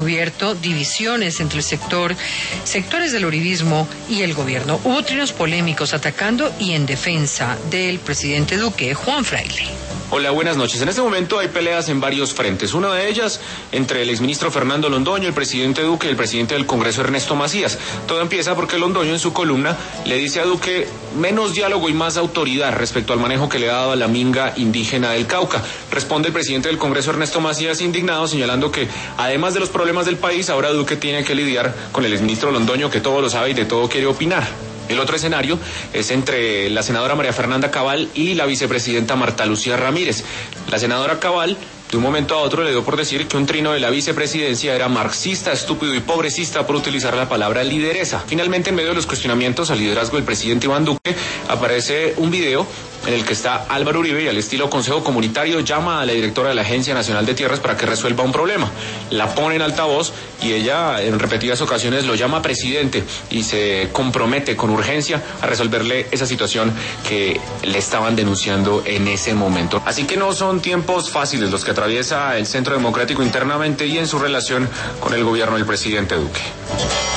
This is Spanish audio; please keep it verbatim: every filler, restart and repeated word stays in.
Abierto divisiones entre el sector, sectores del uribismo y el gobierno. Hubo trinos polémicos atacando y en defensa del presidente Duque, Juan Fraile. Hola, buenas noches. En este momento hay peleas en varios frentes. Una de ellas entre el exministro Fernando Londoño, el presidente Duque y el presidente del Congreso Ernesto Macías. Todo empieza porque Londoño en su columna le dice a Duque menos diálogo y más autoridad respecto al manejo que le ha dado a la minga indígena del Cauca. Responde el presidente del Congreso Ernesto Macías indignado, señalando que además de los problemas del país, ahora Duque tiene que lidiar con el exministro Londoño, que todo lo sabe y de todo quiere opinar. El otro escenario es entre la senadora María Fernanda Cabal y la vicepresidenta Marta Lucía Ramírez. La senadora Cabal, de un momento a otro, le dio por decir que un trino de la vicepresidencia era marxista, estúpido y pobrecista por utilizar la palabra lideresa. Finalmente, en medio de los cuestionamientos al liderazgo del presidente Iván Duque, aparece un video en el que está Álvaro Uribe y al estilo Consejo Comunitario llama a la directora de la Agencia Nacional de Tierras para que resuelva un problema. La pone en altavoz y ella en repetidas ocasiones lo llama presidente y se compromete con urgencia a resolverle esa situación que le estaban denunciando en ese momento. Así que no son tiempos fáciles los que atraviesa el Centro Democrático internamente y en su relación con el gobierno del presidente Duque.